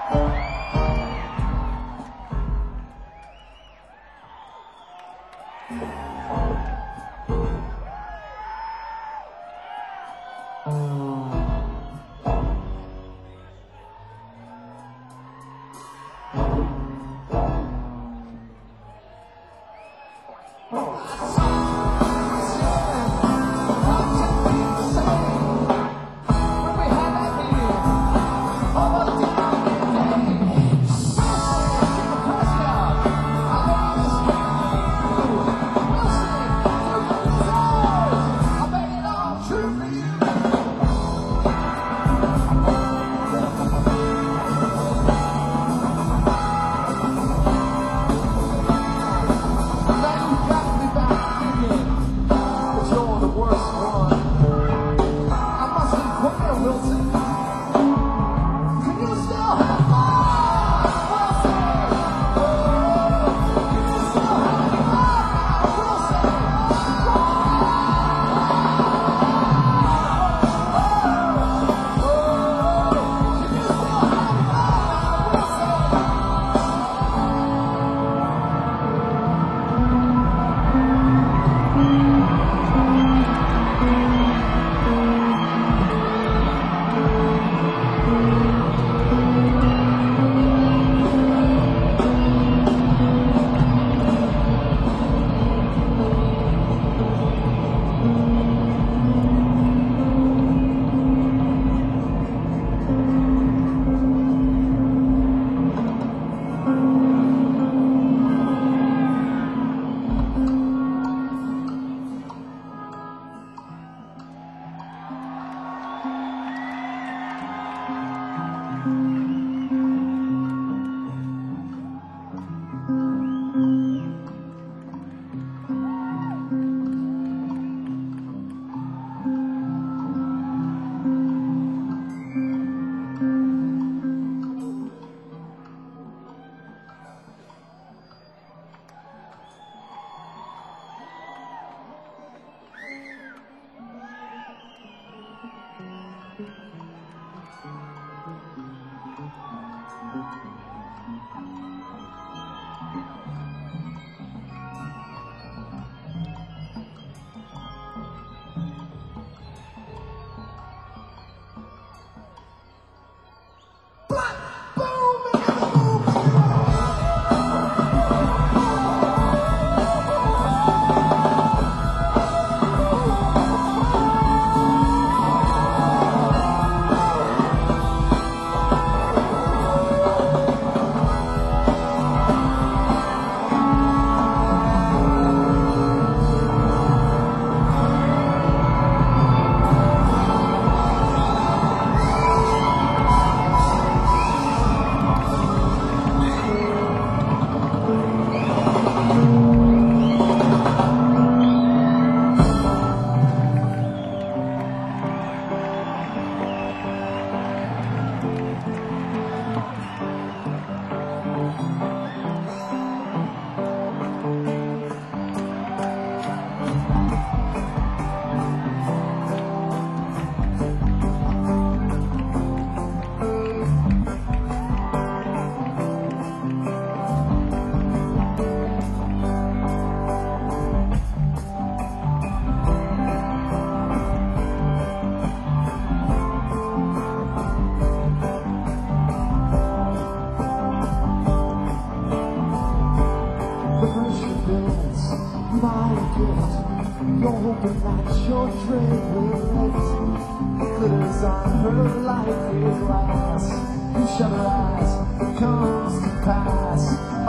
You're hoping that your dream will let glitters on her life is glass. You shut her eyes, it comes to pass.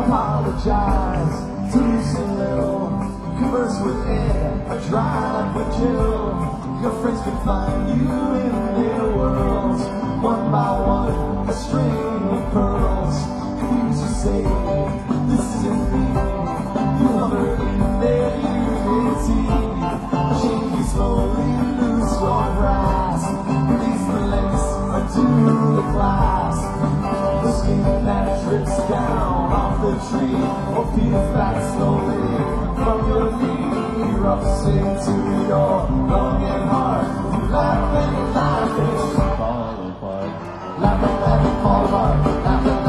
Apologize to Lucy Lill, converse with Ed, a drive with Jill. Your friends can find you in their worlds, one by one, a string of pearls. You used to say, this isn't me. You hover in their unity. Shake you slowly, loose your grasp. Release the lace, undo the clasp. The skin that drips down off the tree, or peels back slowly from your knee. Erupts into your lung and heart. Laugh and laugh and fall apart. Laugh and fall apart. Laugh and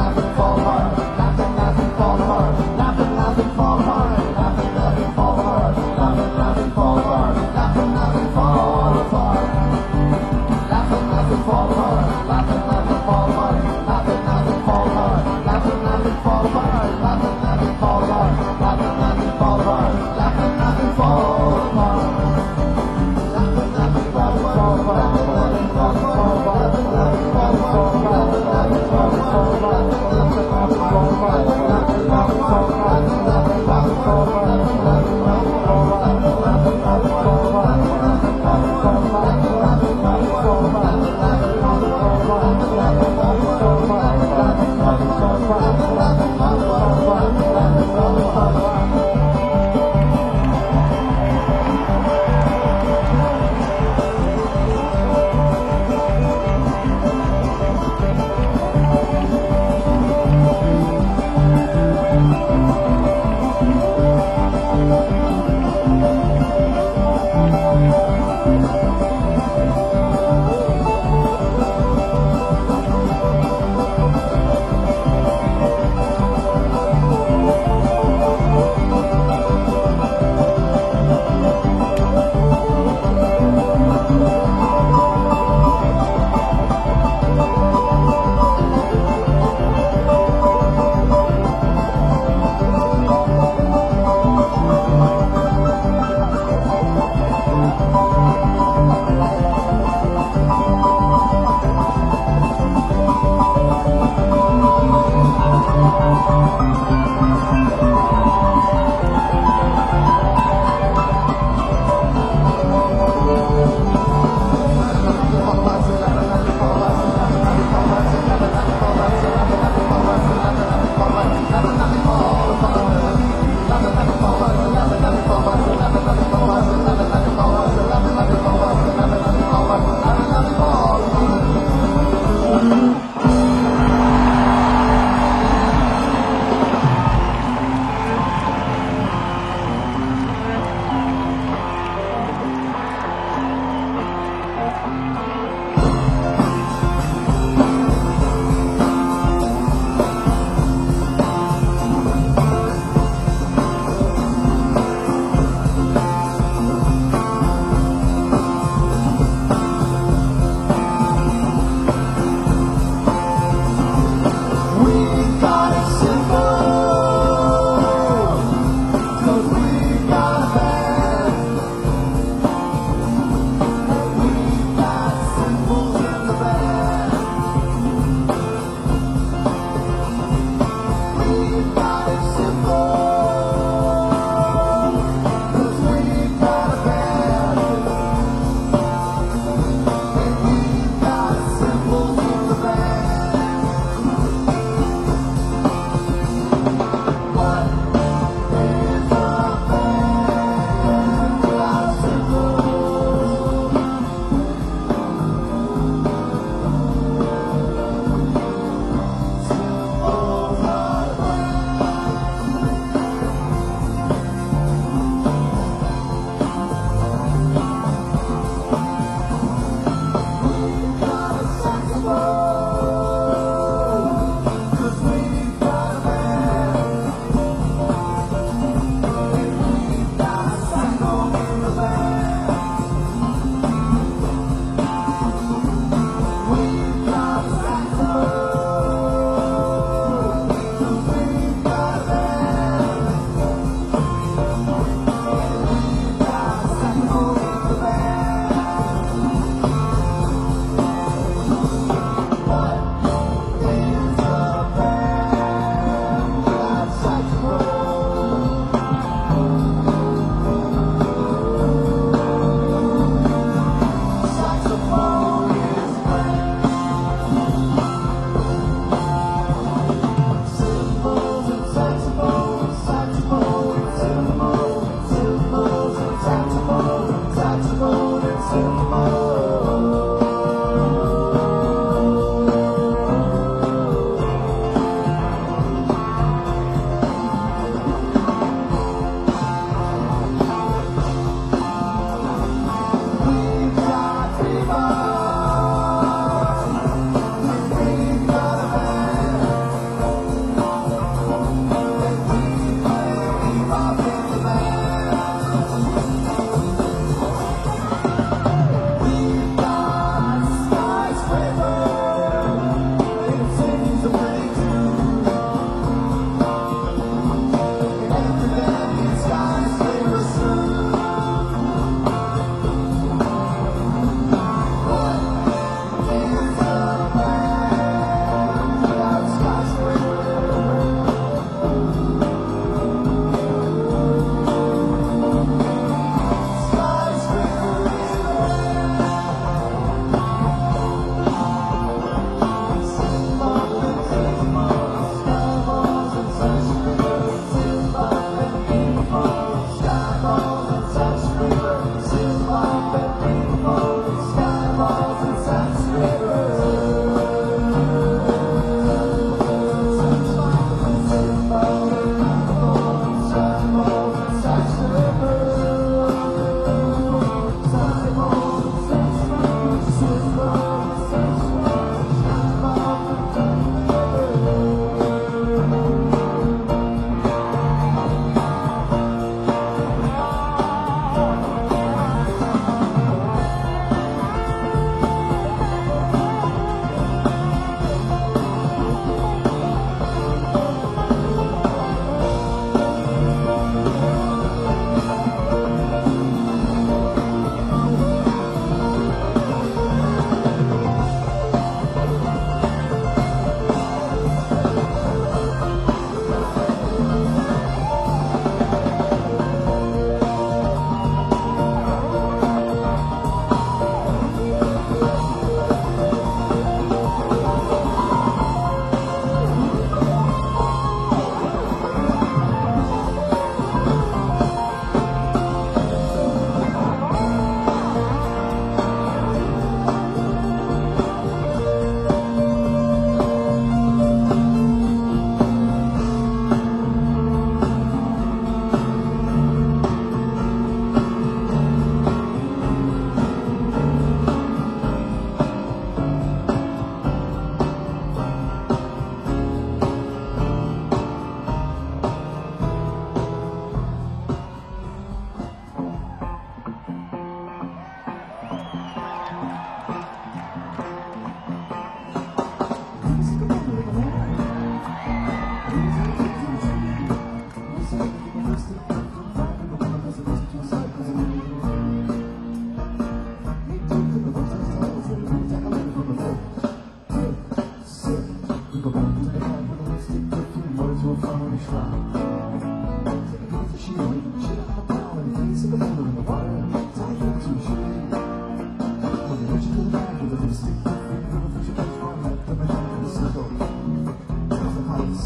go back to the back with a lipstick, perfume, words will fall in a shroud. Take a hit of she waiting, shit on the plow, and the face of the motor in the water, tie you to a tree. When you reach to the back with a lipstick, perfume, you'll put your best one left of a hand in a circle. Off the pipes.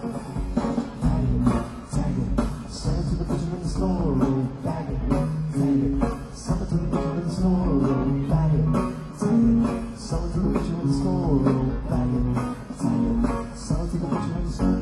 Tag it, sell it to the butcher in the store, bag it, tag it, sell it to the butcher in the store, bag it, tag it, sell it to the butcher in the store, bag it, tag it, sell it to the butcher in the store.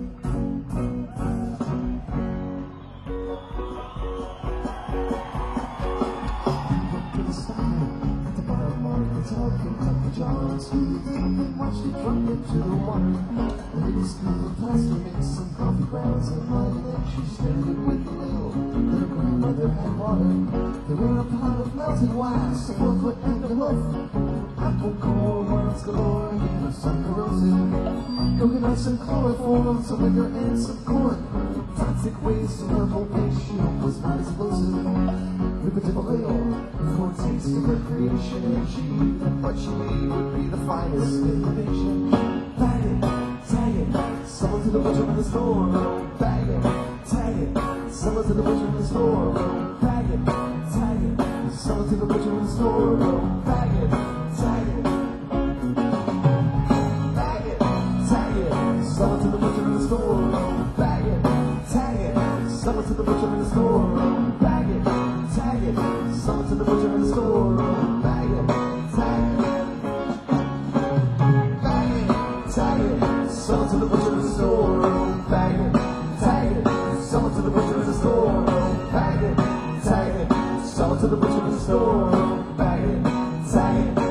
Watched it drop into the water. The little scoop of plaster mixed some coffee grounds and mud, and then she stirred it with the ladle that her grandmother had water. There were a pot of melted wax, a 4-foot and a loaf, apple core, worms galore, and a sun corrosive. Coconuts and chloroform, some liquor and some corn. Toxic waste and her whole ratio was not explosive. Lucrative ale, for a taste of recreation, and she that what she made would be the finest in the nation. Bag it, tag it, sell it to the butcher in the store. Bag it, tag it, sell it to the butcher in the store. Bag it, tag it, sell it to the butcher in the store. Bag it, tag it, bag it, tag it, sell it to the butcher in the store. Bag it, tag it, sell it to the butcher in the store. Bag it, tag it, sell it to the butcher in the store. Bag it, tag it, bag it, tag it, sell it to the butcher in the store. Bag it, tag it, sell it to the butcher in the store. Bag it, tag it, sell it to the butcher in the store. Bag it, tag it.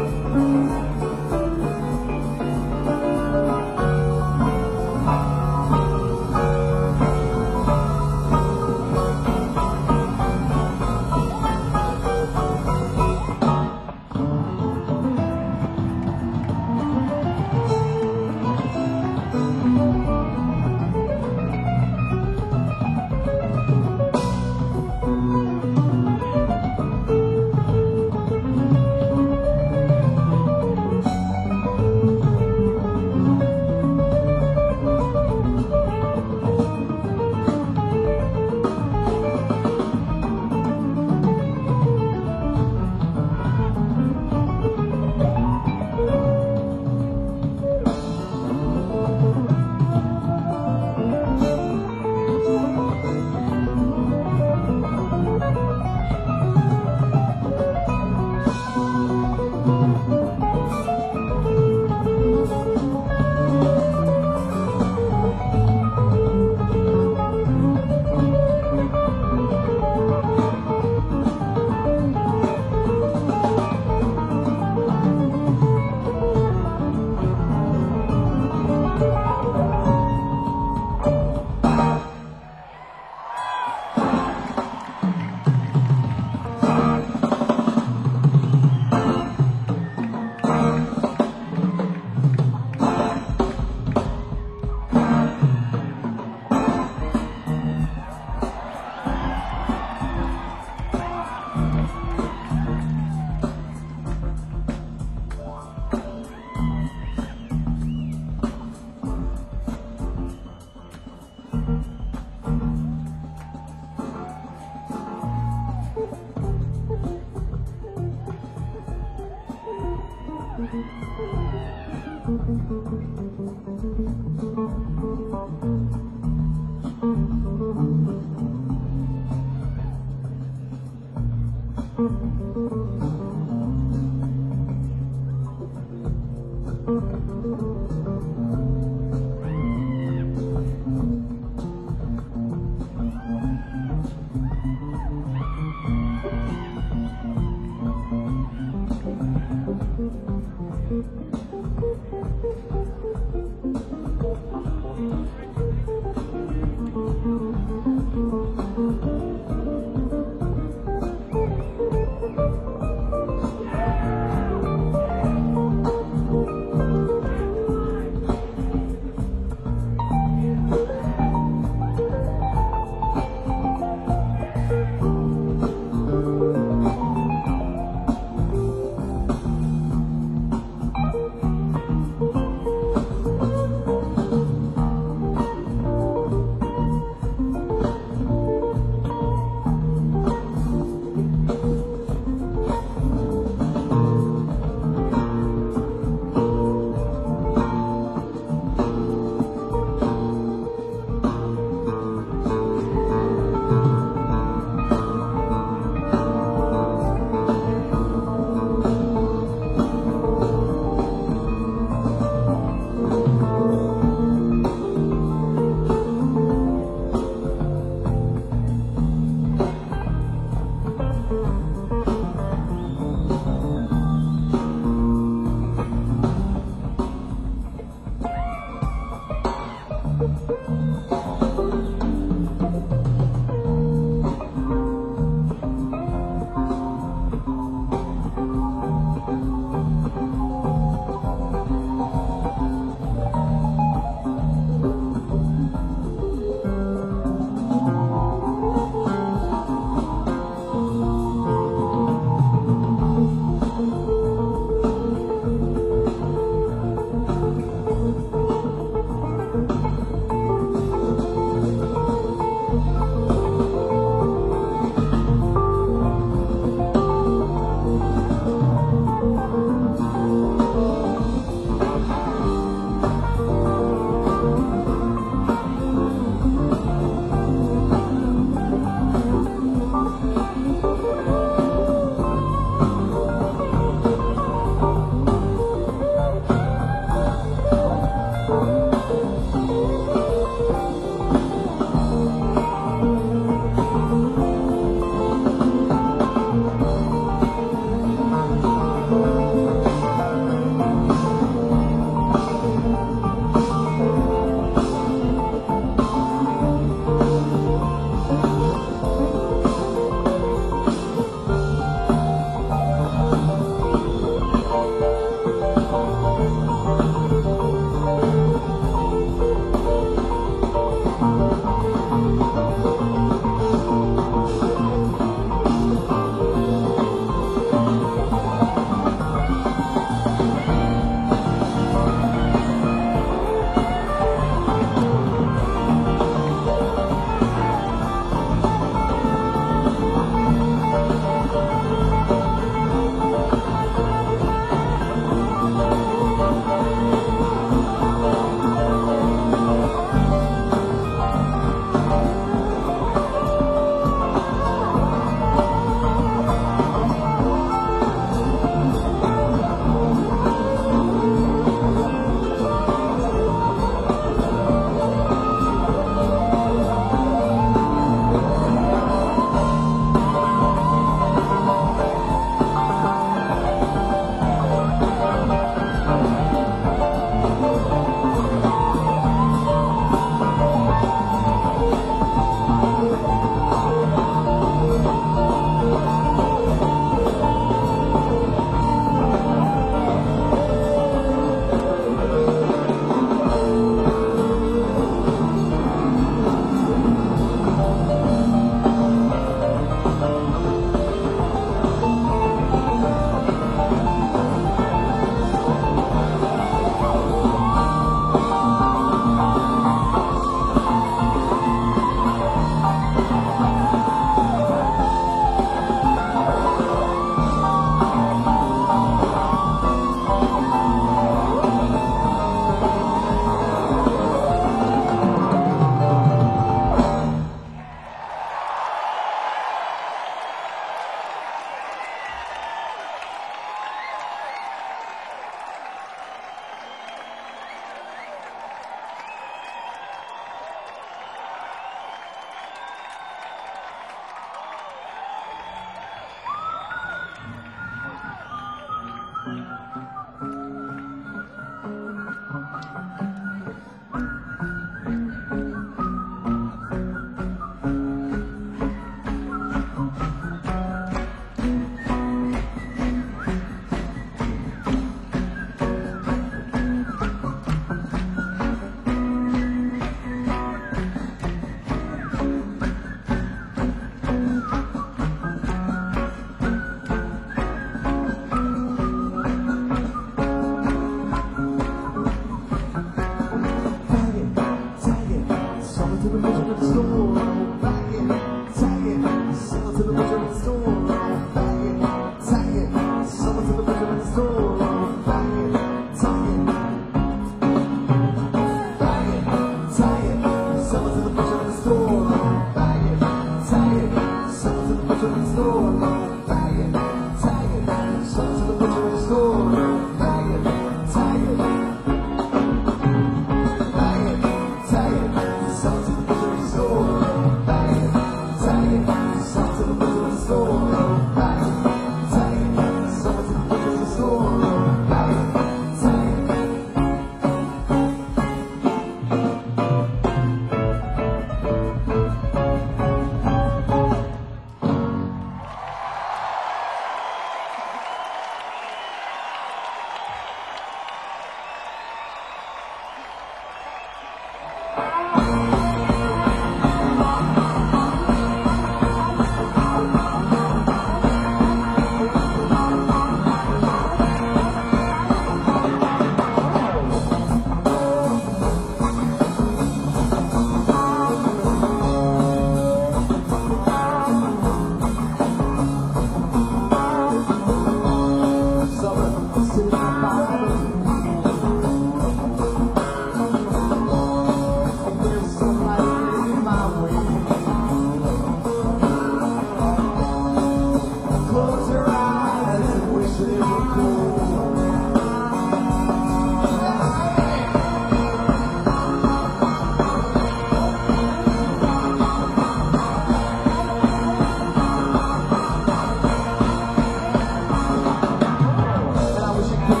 I wish I could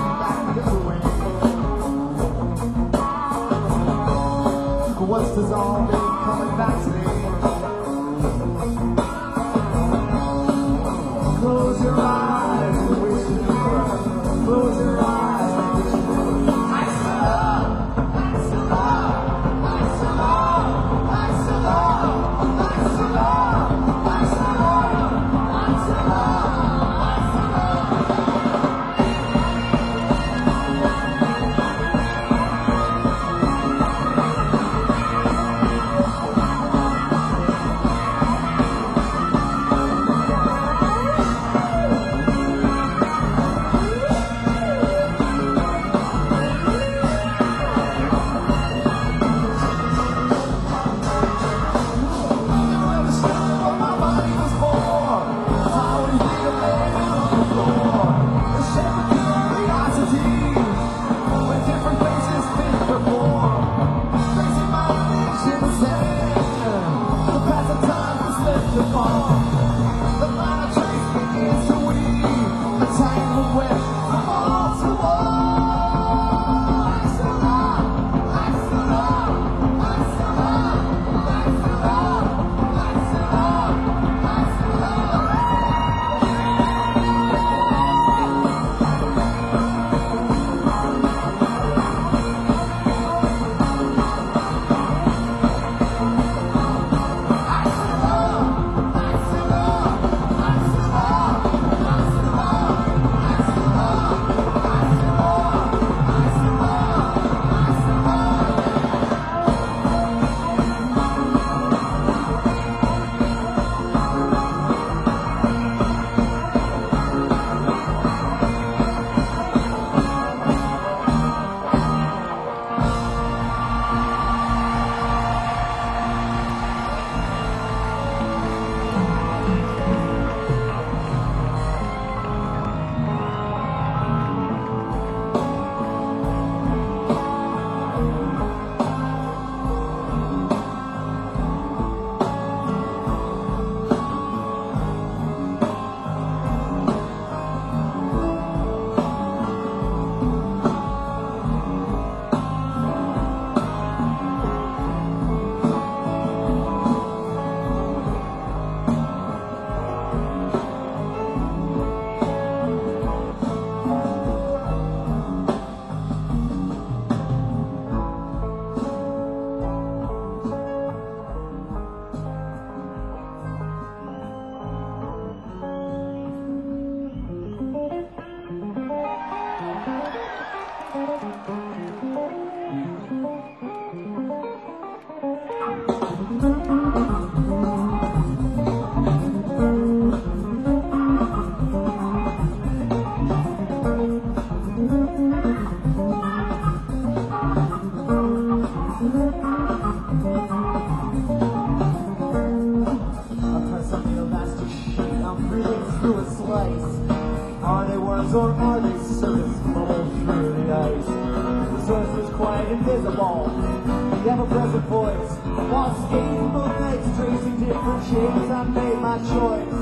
Something elastic sheet, I'm breathing through a slice. Are they worms or are they serpents bubbled through the ice? The source is quite invisible. The ever-present voice. While skating both legs, tracing different shapes, I made my choice.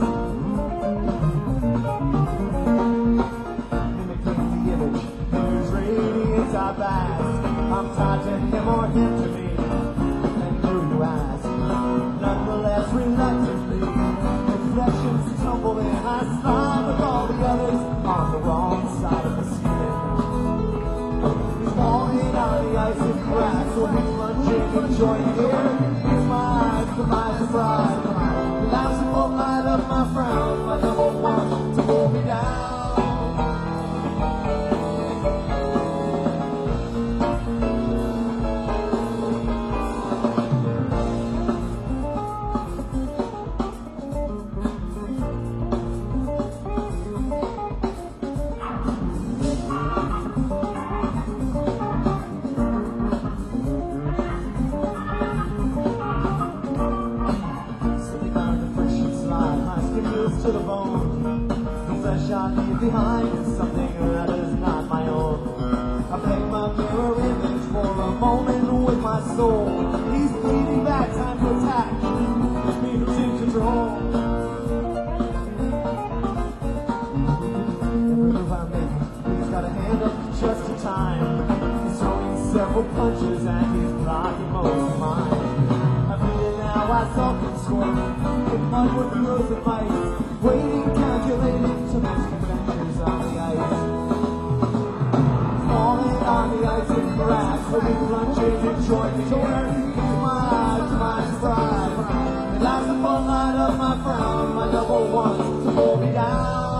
Mimicking the image, whose radiance I bask. I'm tied to him or him to me, and who you ask? Nonetheless, reluctantly, reflections tumble in. I slide with all the others on the wrong side of the ceiling. He's falling on the ice and cracks, so we plunging and joining here. Here's my eyes to my surprise. The laughable light of my frown, my double one to hold me down. To the bone, the flesh I leave behind is something that is not my own. I play my mirror image for a moment with my soul. He's bleeding back, time to attack. It's me who's in control. Every move I make, he's got a hand up just in time. He's throwing several punches and he's blocking most of mine. I feel it now, I self-absorb with mud with heroes of ice. Waiting, calculating to match adventures on the ice. Falling on the ice and grass, holding plunges and joining here. Here's my eyes, my pride. The last of all light of my frown, my double one to hold me down.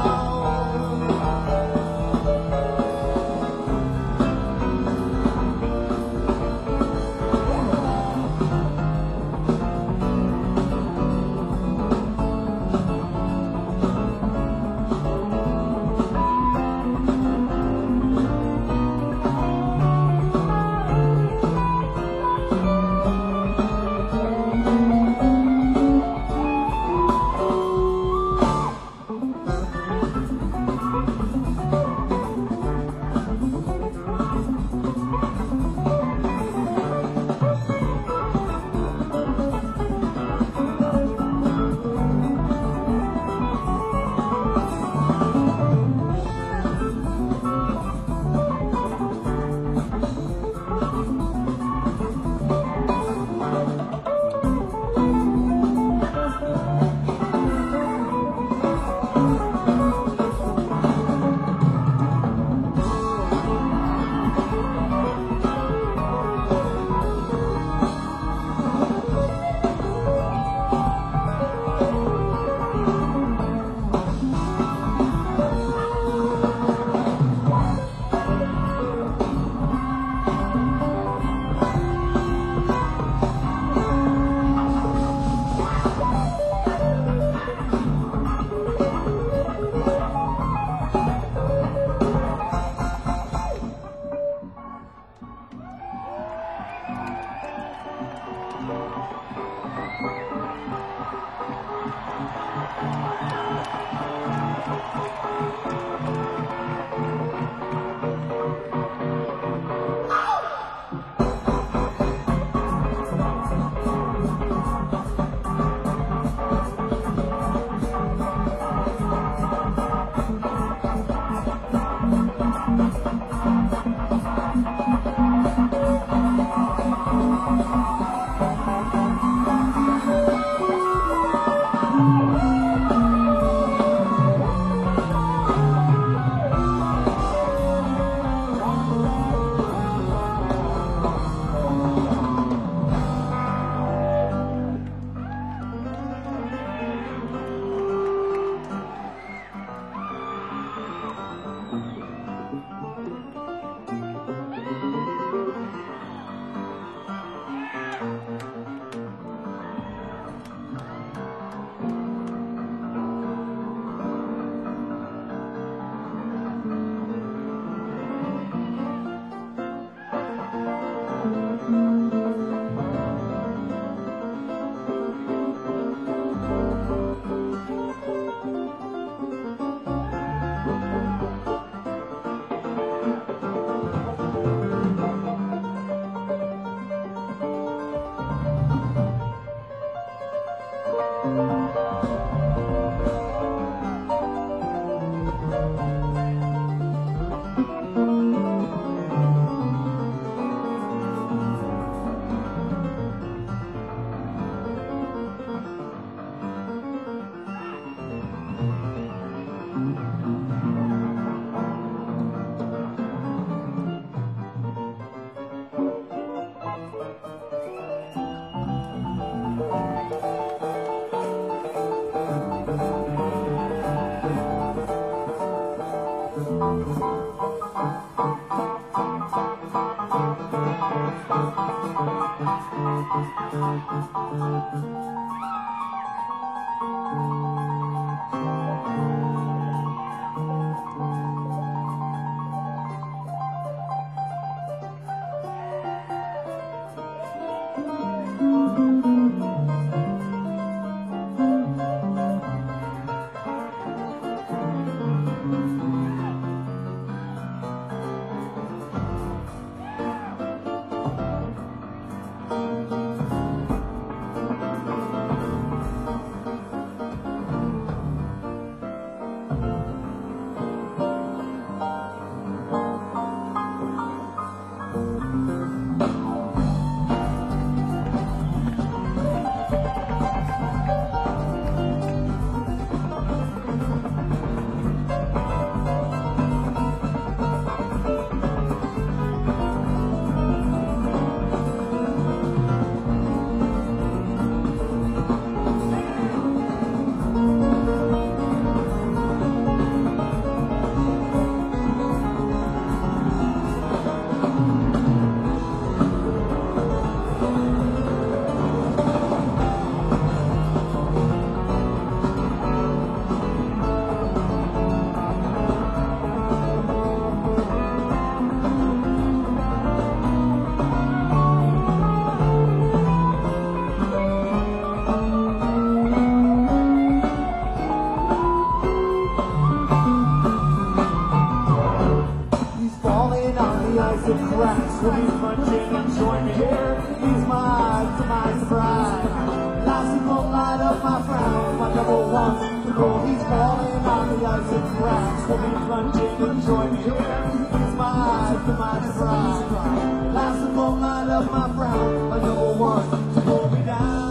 Cracks will be punching and join me here. He's my demise bride. Lasting won't light up my frown. My double wants to go. He's falling on the ice and cracks will be punching and join me here. He's my demise bride. Lasting won't light up my frown. My double wants to pull me down.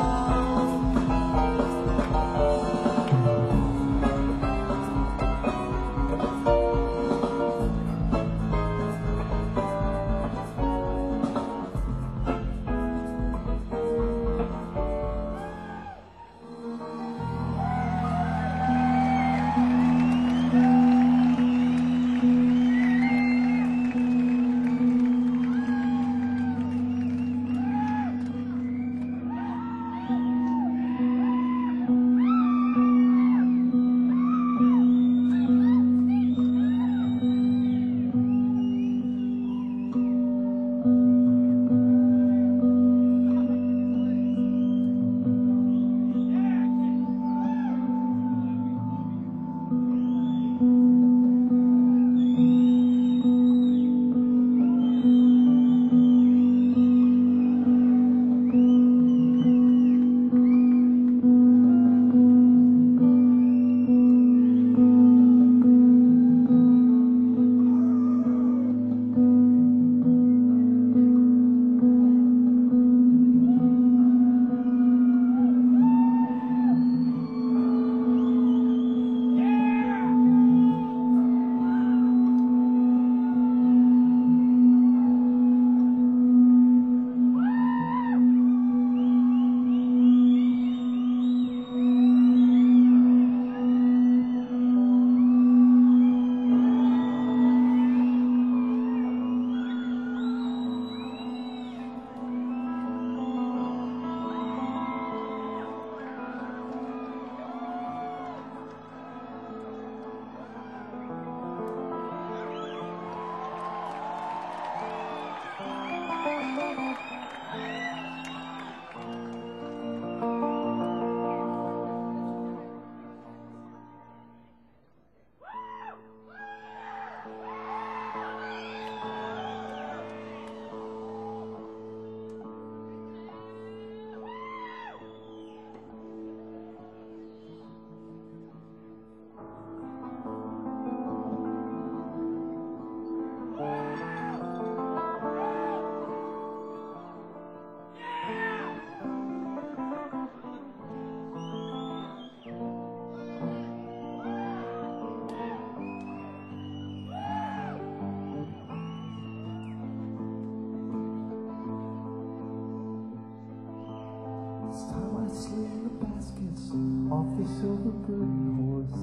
Off the silver burning horse,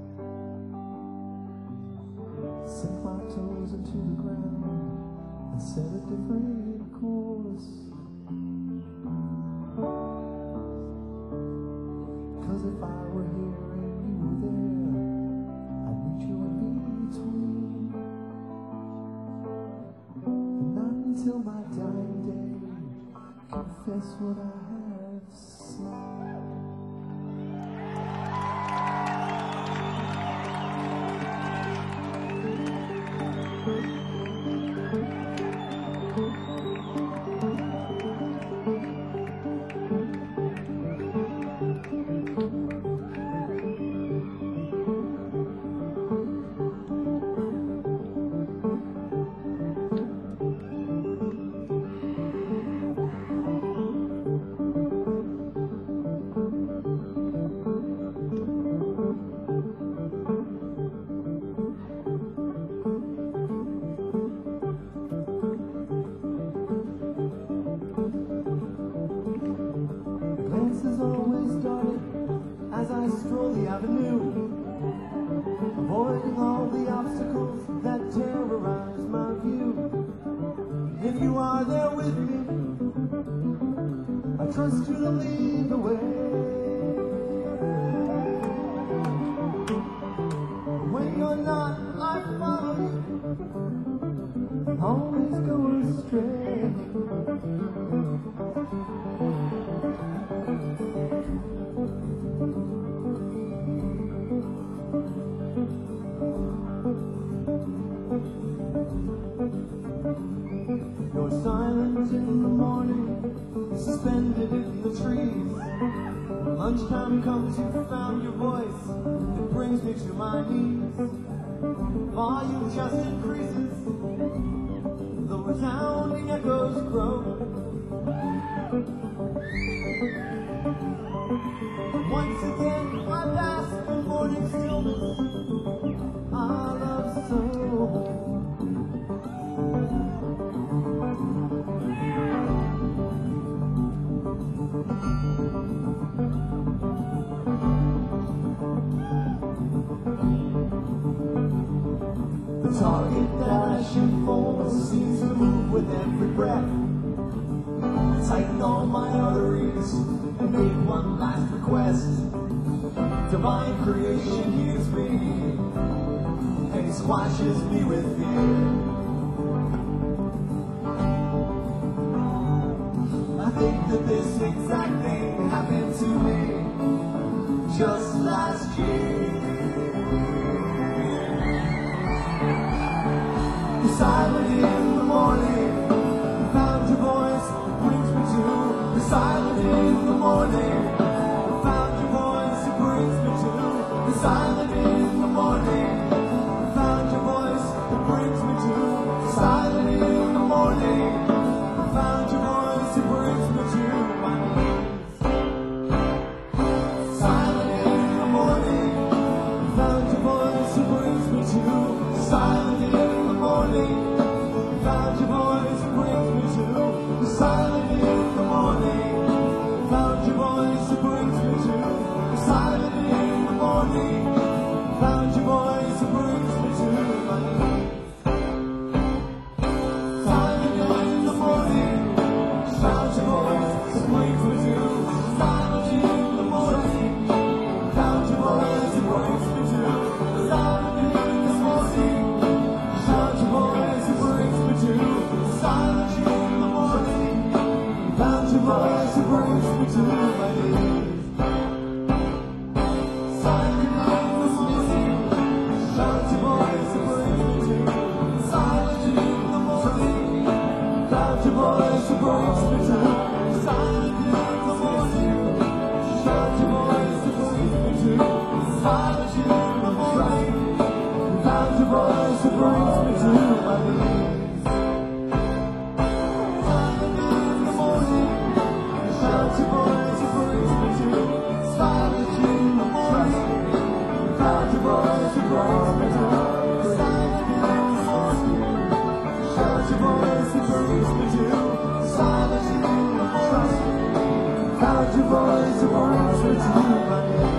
sink my toes into the ground and set a different course. till my dying day, confess what I have slain. Glances always darted as I stroll the avenue, avoiding all the obstacles that terrorize my view. If you are there with me, I trust you to lead the way. When you're not, I follow you, always go astray. You're silent in the morning, suspended in the trees. Lunchtime comes, you found your voice, it brings me to my knees. Volume just increases, the resounding echoes grow. Once again I bask in morning stillness, I love so. The target that I shoot for seems to move with every breath. Tighten all my arteries and make one last request. Divine creation hears me and he squashes me with fear. I think that this exact thing happened to me just last year. You're silent in the morning, found your voice, brings me to. You're silent in the morning, found your voice, it brings me to. You're silent in the morning, found your voice, it brings me to. You're silent in the morning, found your voice, it brings me to my knees. Silent in the morning, found your voice, it brings me to. Silent in the morning, found your voice, it brings me to. Silent in the morning, found your voice, it brings me to. Silent in the morning, found your voice, it brings me to my knees. Silent in the morning, found your voice, it brings me to. Silent in the morning, found your voice, it brings me to. Silent in the morning, found your voice, it brings me to. Silent in the morning, found your voice, it brings me to my knees. Silent in the morning, found your voice, it brings me to. Silent in the morning, found your voice, it brings me to. Silent in the morning, found your voice, it brings me to. Silent in the morning, found your voice, it brings me to my knees. Silent in the morning, found your voice, it brings me to. Silent in the morning, found your voice, it brings me to. Silent in the morning, found your voice, it brings me to. Silent in the morning, found your voice, it brings me to my knees.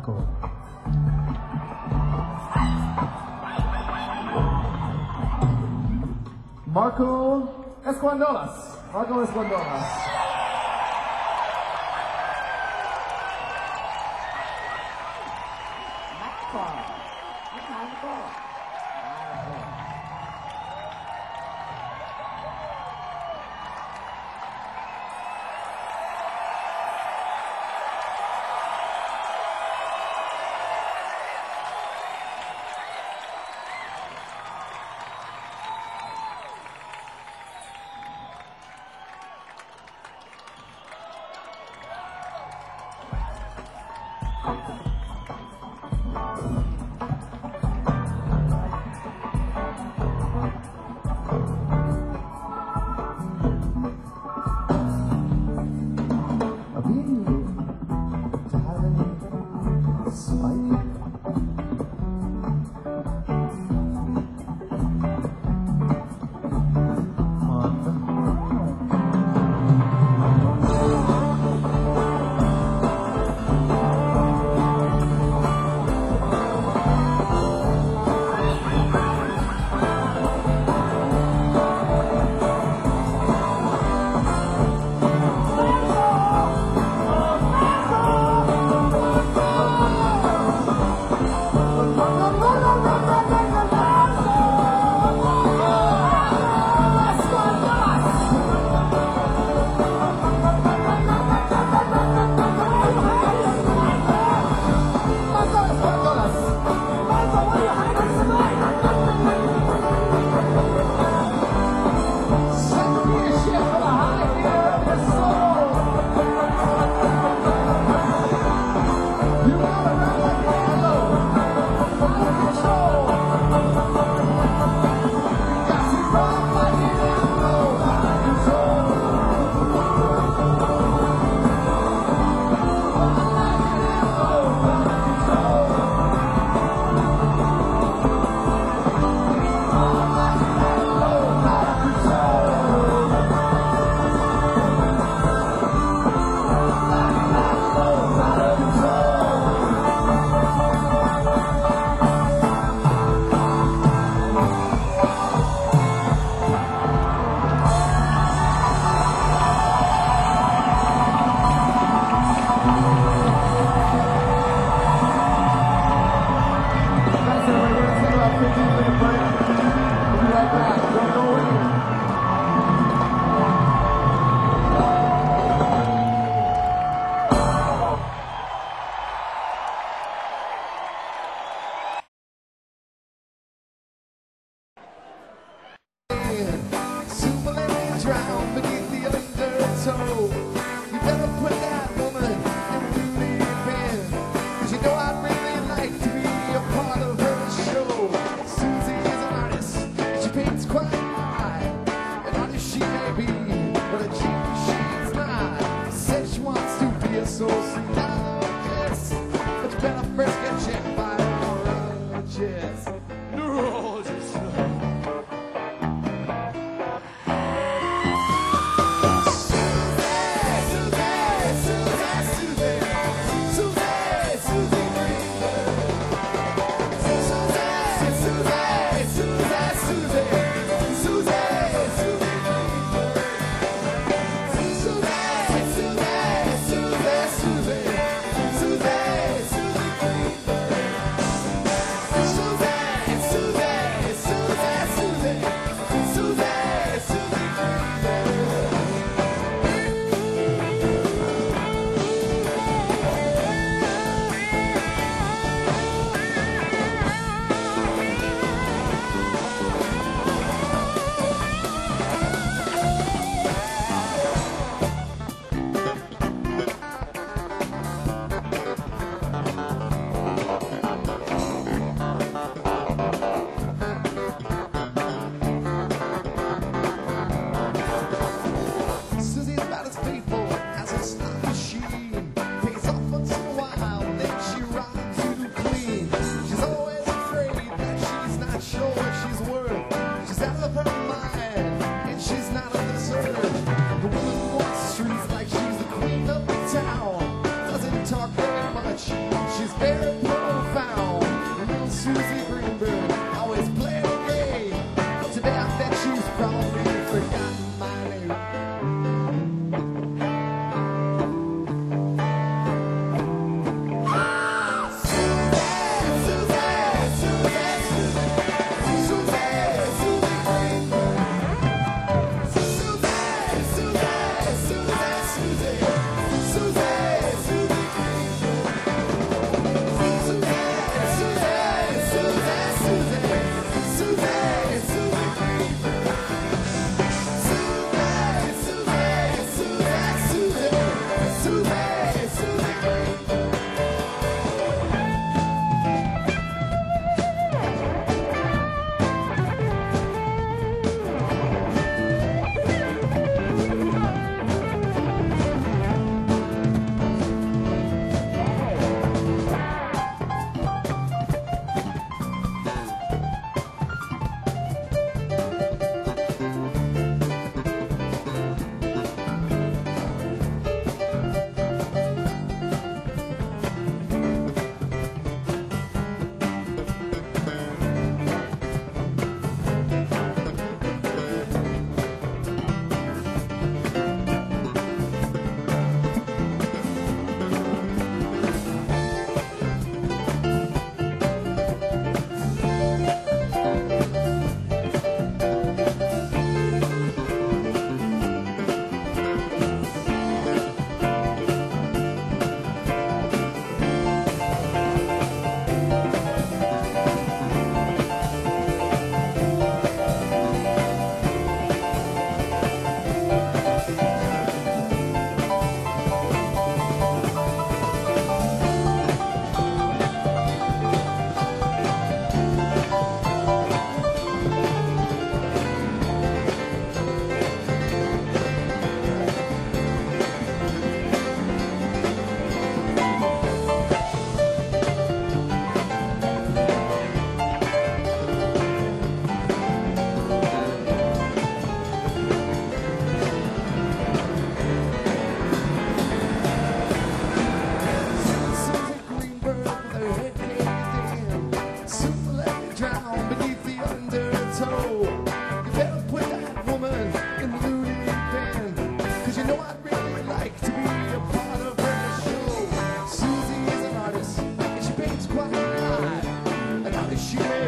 Marco. Marco Esquandolas. Marco Esquandolas.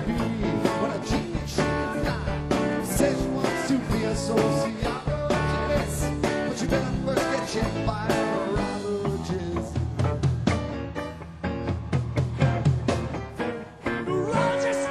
be when a teenage tonight says she wants to be a sociologist, but you better first get checked by a neurologist. Neurologist!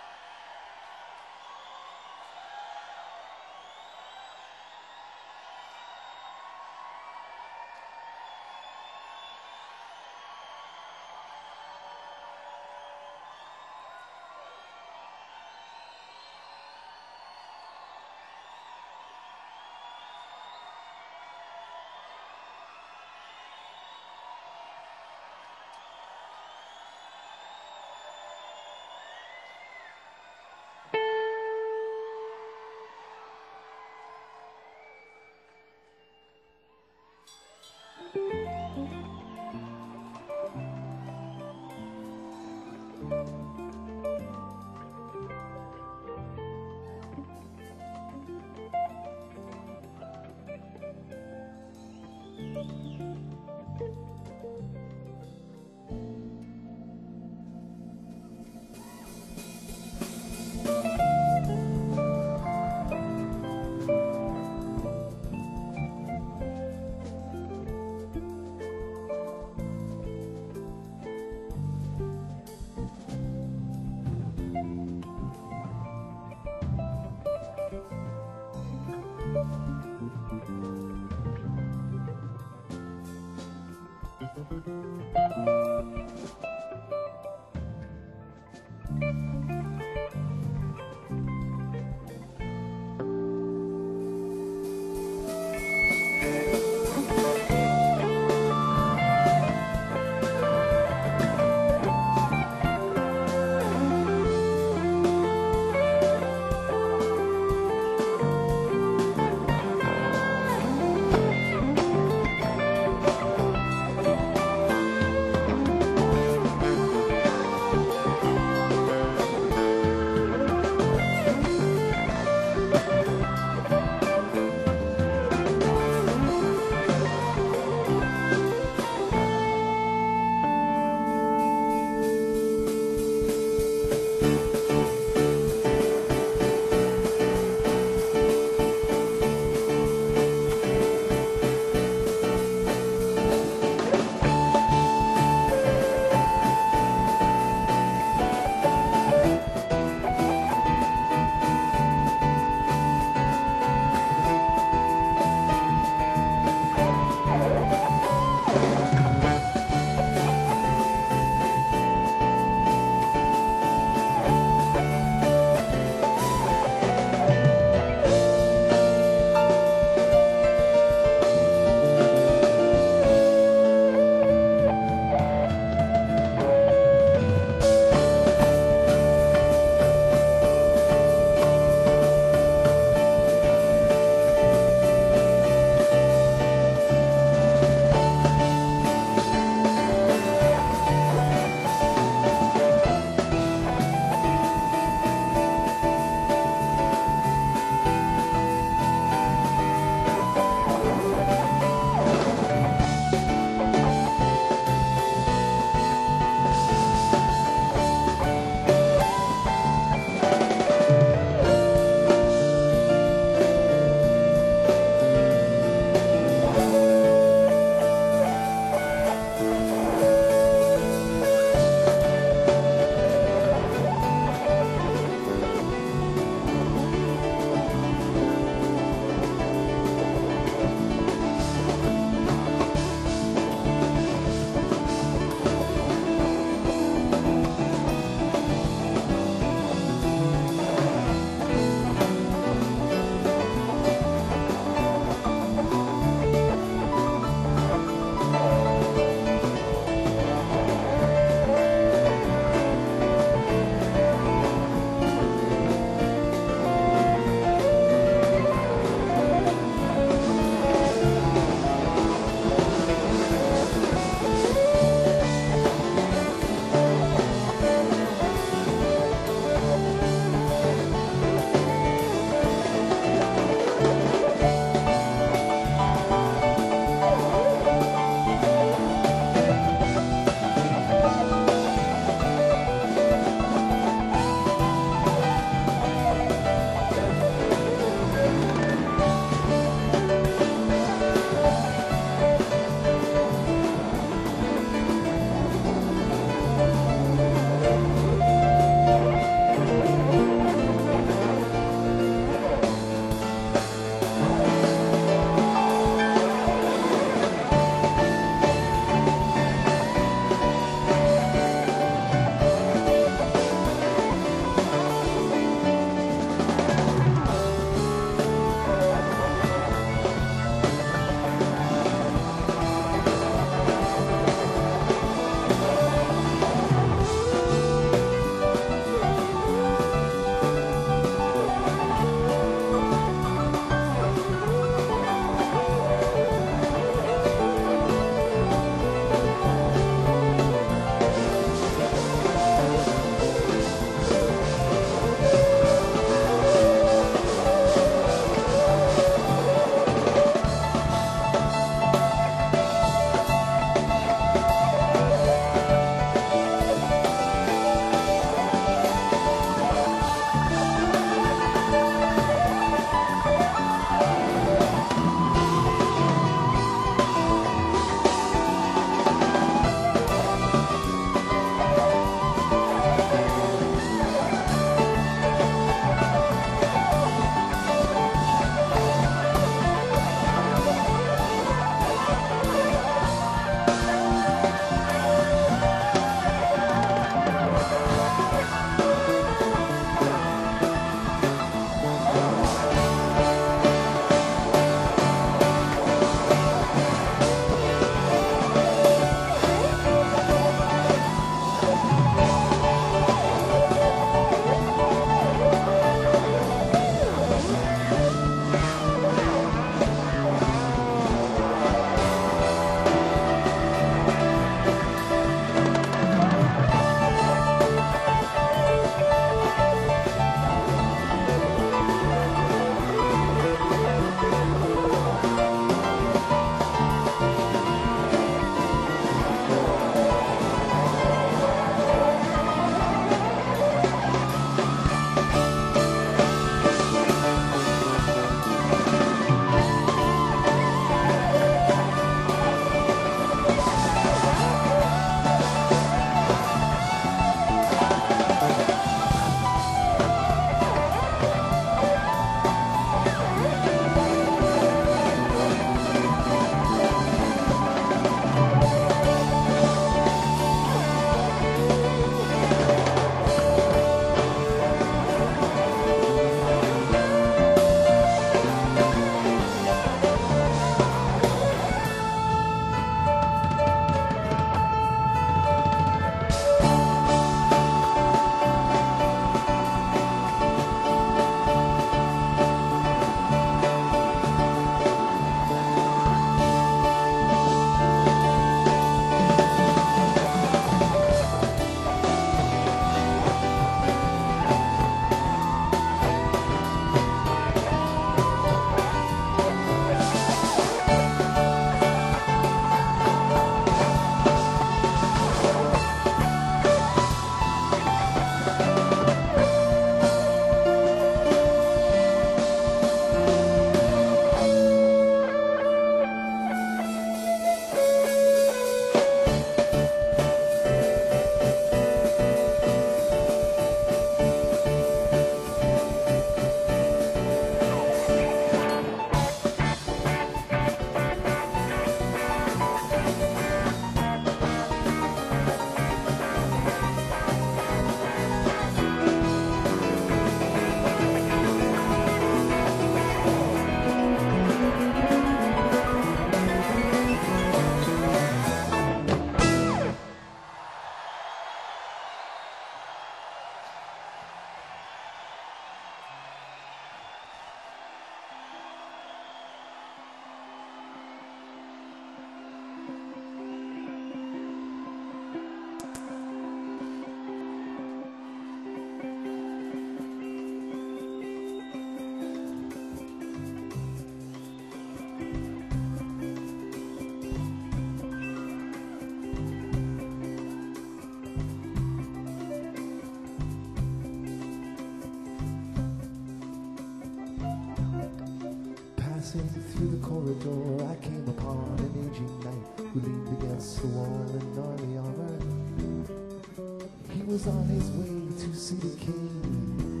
Passing through the corridor, I came upon an aging knight who leaned against the wall in gnarly armor. He was on his way to see the king.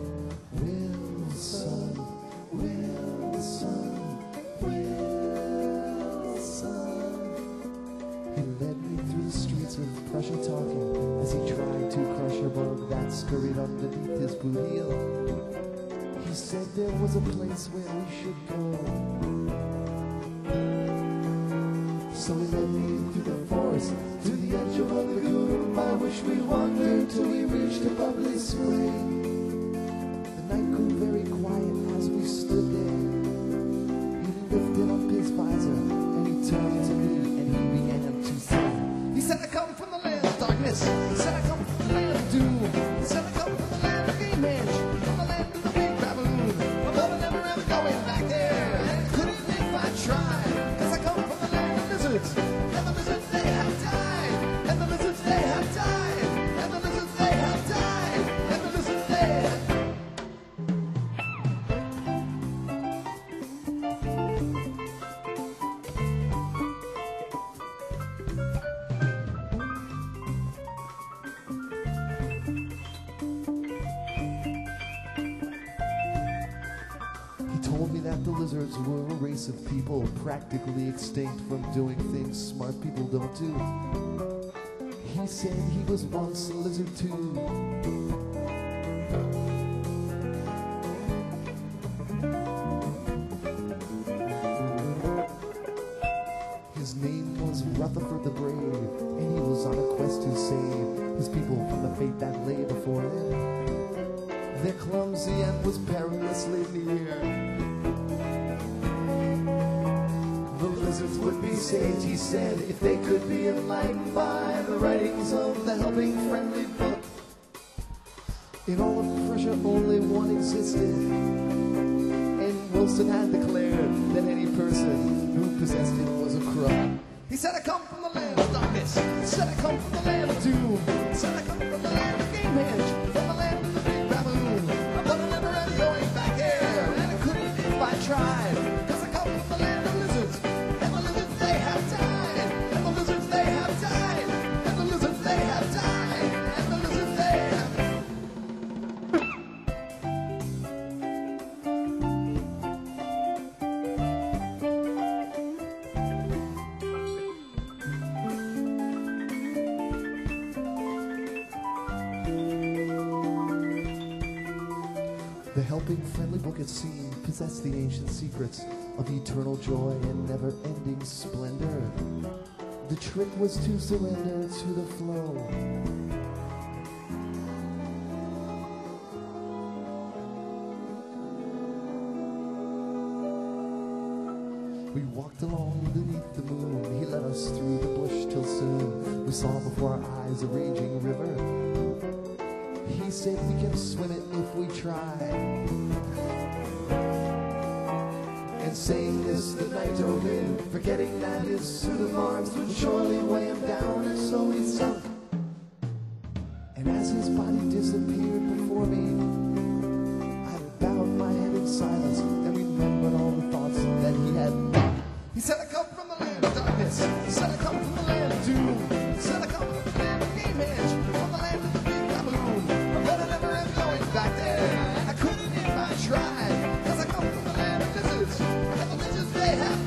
Wilson, Wilson, Wilson. He led me through the streets of Prussia talking as he tried to crush a bug that scurried underneath his boot heel. He said there was a place where we should go. So he led me through the forest to the edge of a lagoon by which we wandered till we reached a bubbly spring. The night grew very quiet as we stood there. He lifted up his visor and he turned to me and he began to sing. He said, I come from the land of darkness. He said, I come from the land of doom. He said, I come from the land of game edge, from the land of the big baboon. But I never ever going back there, and I couldn't if I tried, cause I come from the land of lizards, and the lizards they have died, and the lizards they have died, and the lizards they have died, and the lizards they have. He told me that the lizards were a race of people practically extinct from doing things smart people don't do. He said he was once a lizard too. His name was Rutherford the Brave, and he was on a quest to save his people from the fate that lay before them. Their clumsy end was perilously near. The lizards would be saved, he said, if they could be enlightened by the writings of the helping friendly book. In all of Prussia only one existed, and Wilson had declared that any person who possessed it was a crook. He said, I come from the land of darkness. He said, I come from the land of doom. He said, I come from the land of game hedge, from the land of the big baboon. But I never am going back there, and I couldn't if I tried, cause I come from the land of lizards, and the lizards they have died, and the lizards they have died, and the lizards they have died, and the lizards they have. The helping friendly book, it seemed, possessed the ancient secrets of eternal joy and never-ending splendor. The trick was to surrender to the flow. We walked along beneath the moon. He led us through the bush till soon we saw before our eyes a raging river. He said we can swim it if we try. And saying this the night over, forgetting that his suit of arms would surely weigh him down, and so he sunk. And as his body disappeared before me, I bowed my head in silence and remembered all the thoughts that he had thought. He said, I come from the land of darkness. He said, I come from the land of doom. He said, I come from the land of game edge, from the land of the big baboon. But I never am going back there, and I couldn't if I tried, cause I come from the land of lizards, and the lizards they have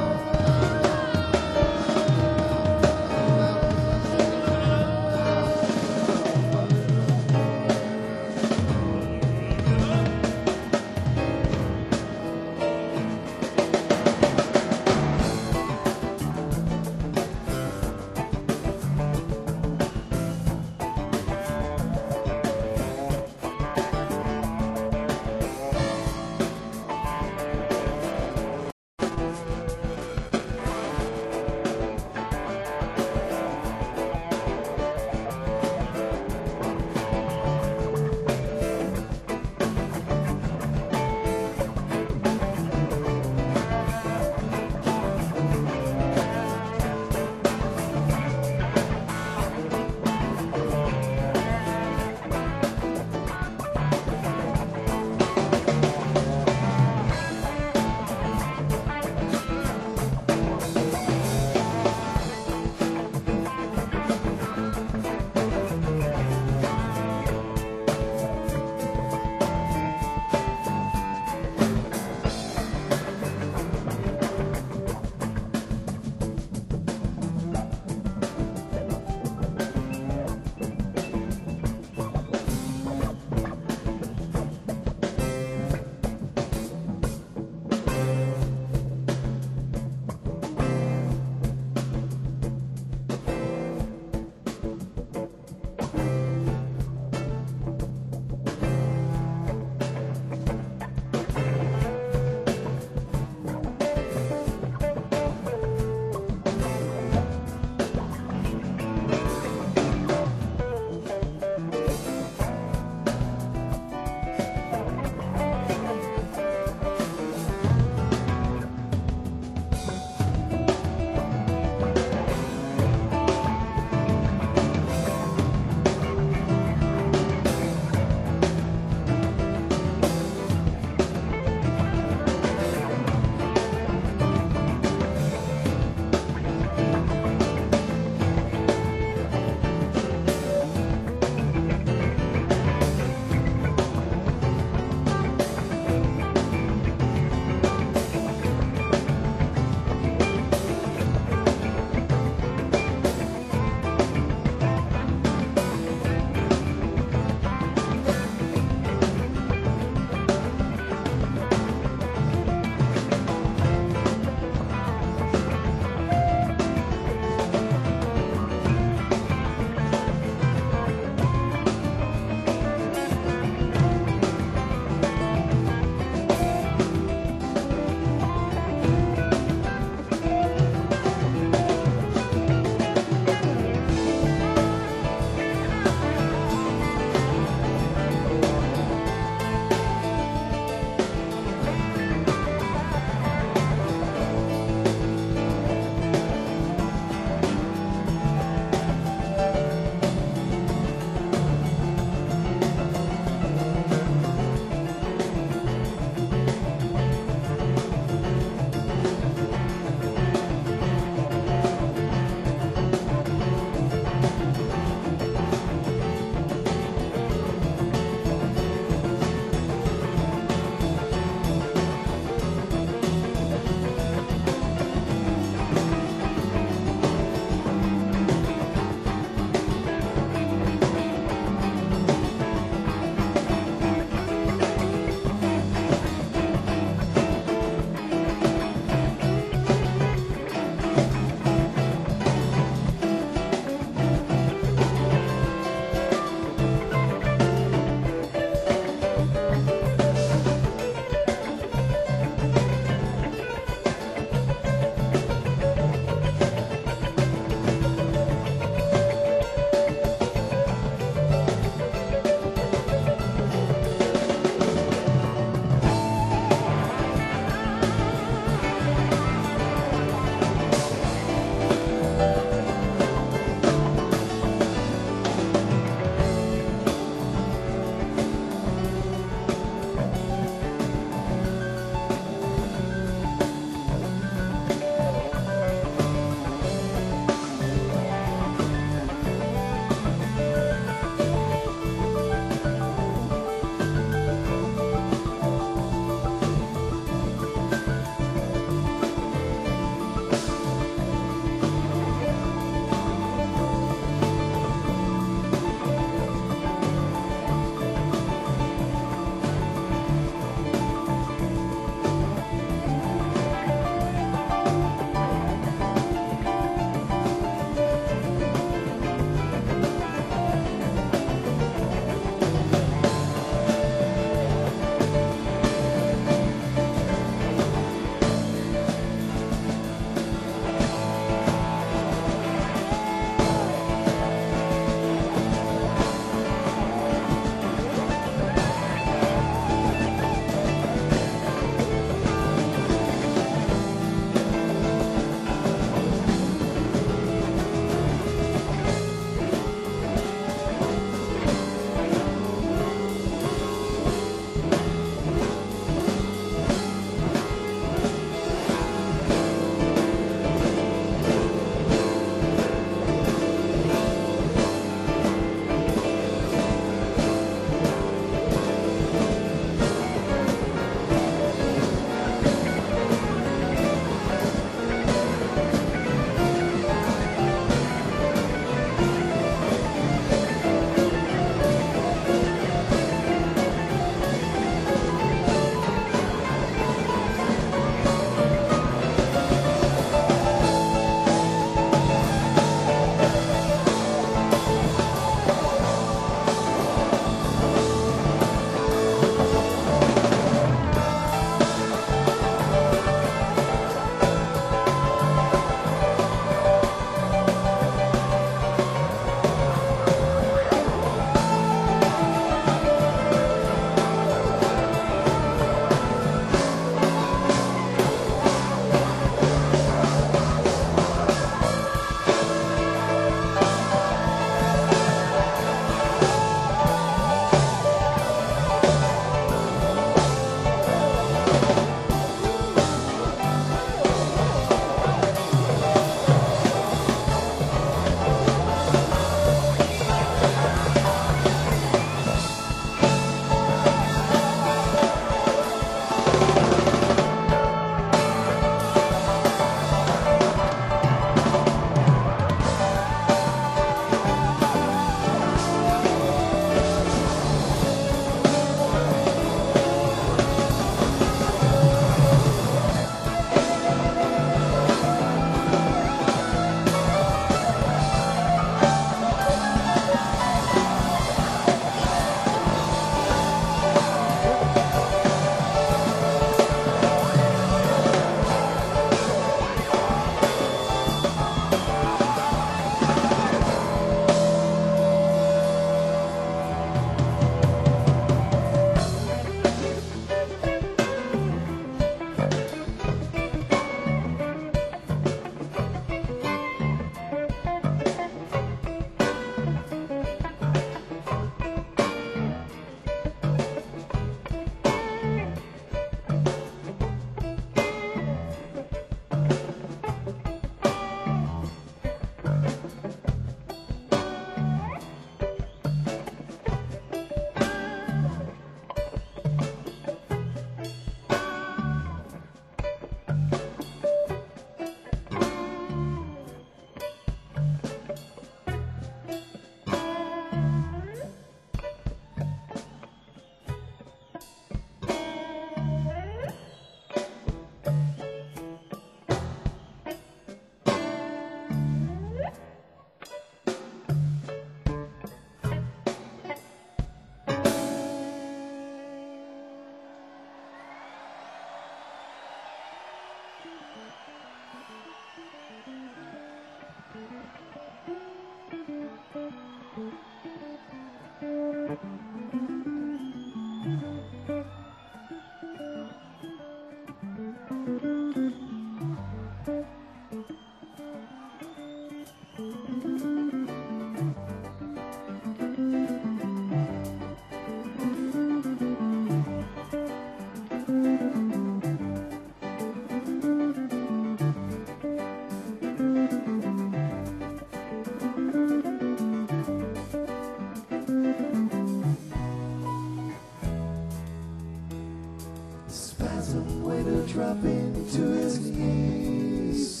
Spasm way to drop into his knees.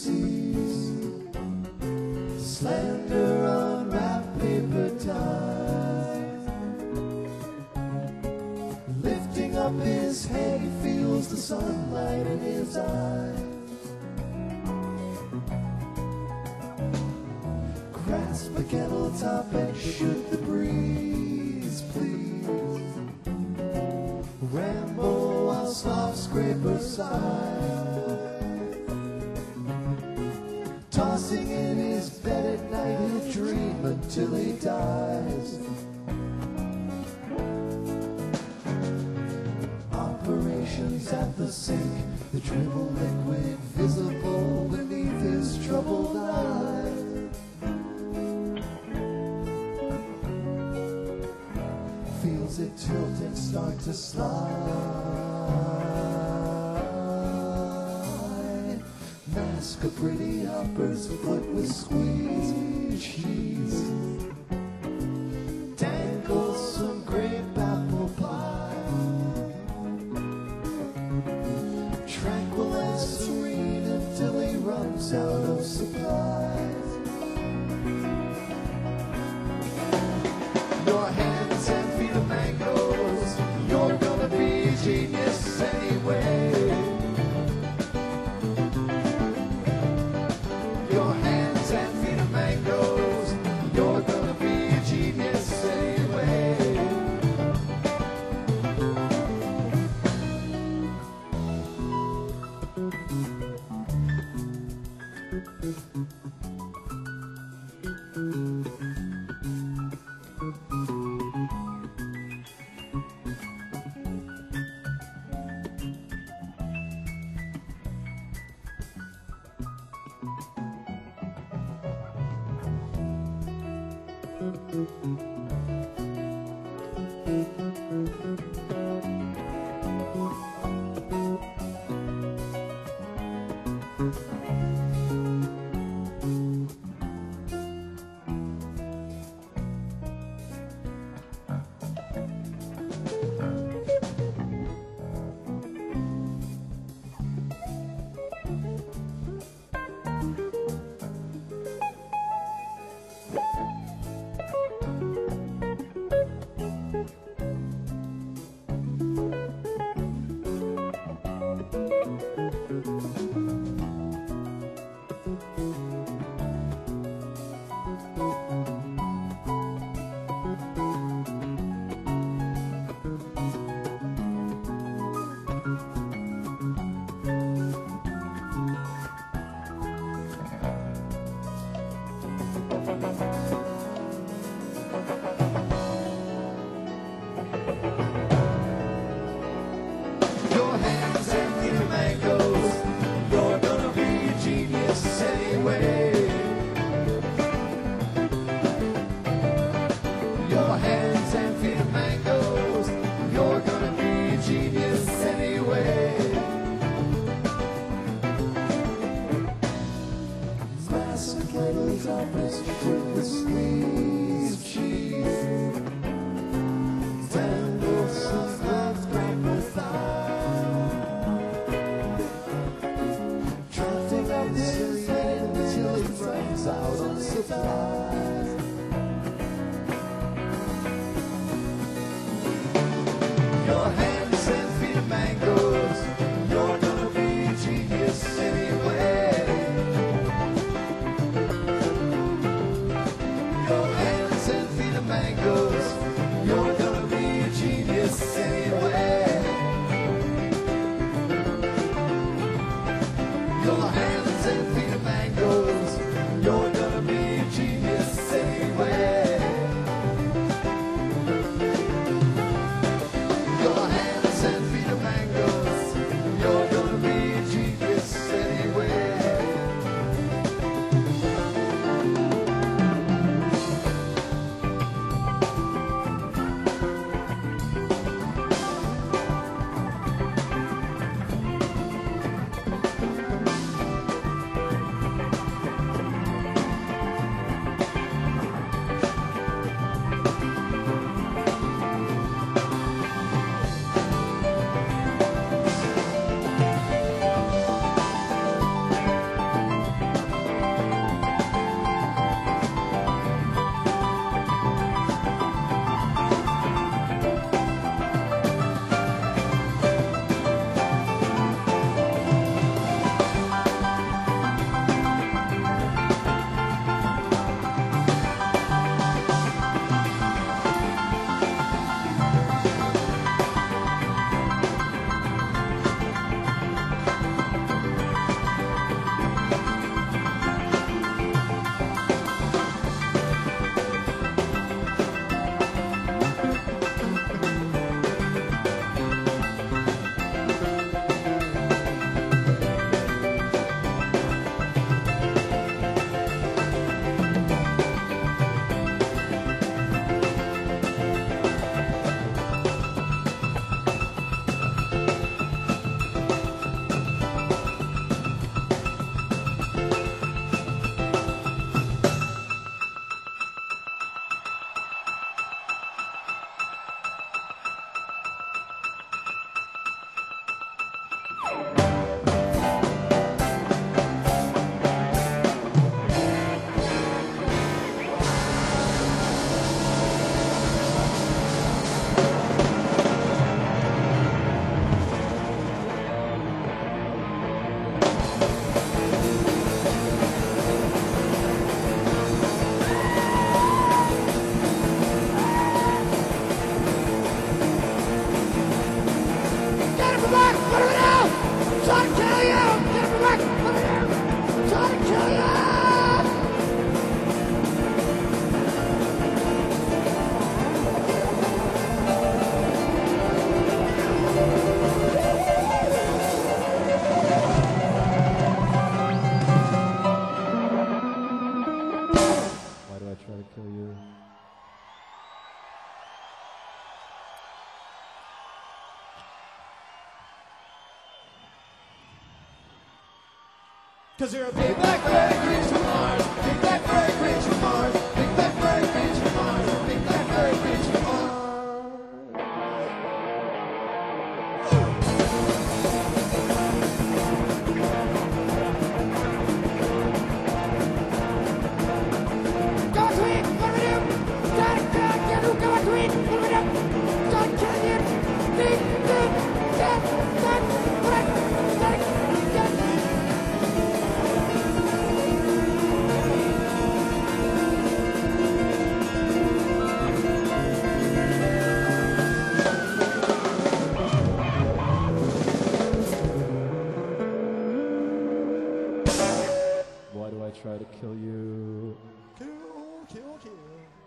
Slander on wrapped paper ties. Lifting up his head, he feels the sunlight in his eyes. Grasp a kettle top and shoot the breeze, please. Ramble while soft scrapers sigh. Tossing in his bed at night, he'll dream until he dies. Operations at the sink, the dribble liquid visible beneath his troubled eyes. Feels it tilt and start to slide. Mask a pretty upper's foot with squeezed cheese. Dangle some grape apple pie. Tranquil and serene until he runs out of supplies. Your hands and feet of mangoes, you're gonna be a genius anyway. Your hands and feet of mangoes, you're gonna be a genius anyway. Your hands and feet of mangoes, you're gonna be a genius anyway. Your hands and feet of mangoes, you're gonna be a genius anyway. Masticated up his foot with squeezed cheese. Dangle some clouds, scramble thigh. Drafting up his head until he runs out of supplies. Your hands and feet of mangoes, you're gonna be a genius anyway. Your hands and feet of mangoes, you're gonna be a genius anyway. Your hands and feet of mangoes. 'Cause you're a big black bird creature from Mars, big black bird creature from Mars, big black bird creature from Mars, big black bird creature from Mars. Why do I try to kill you? Kill, kill, kill.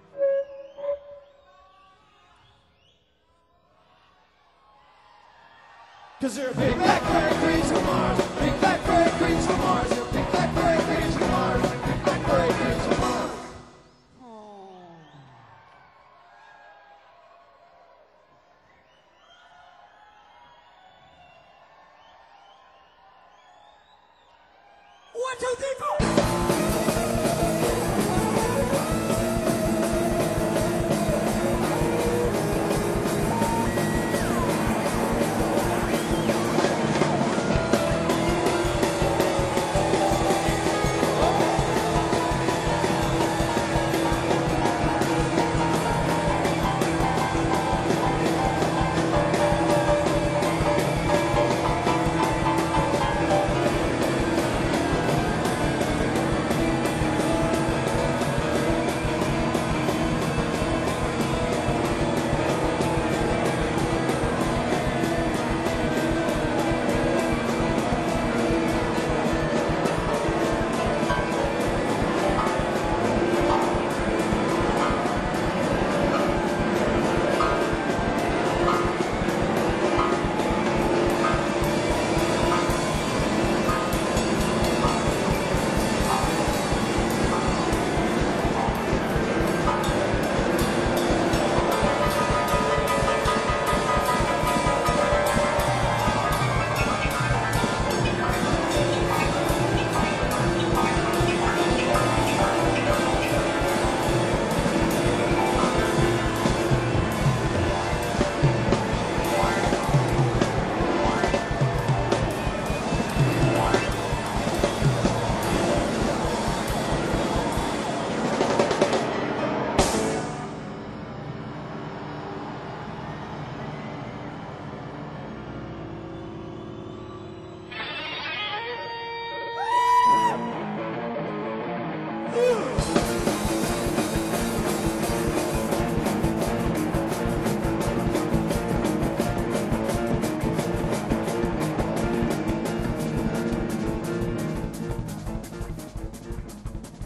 Cause you're a big black bird creature from Mars, big black bird creature from Mars, you're a big black bird creature from Mars, big black bird creature from Mars. One, two, three, four.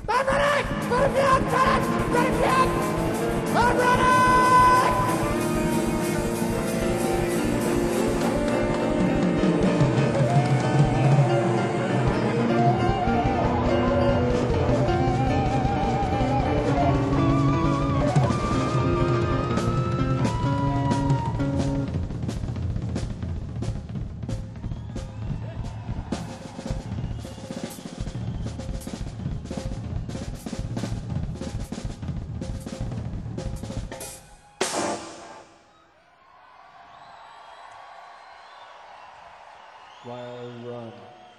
I'm running! Ready for you! Turn it! Ready for you! I'm running! While I run.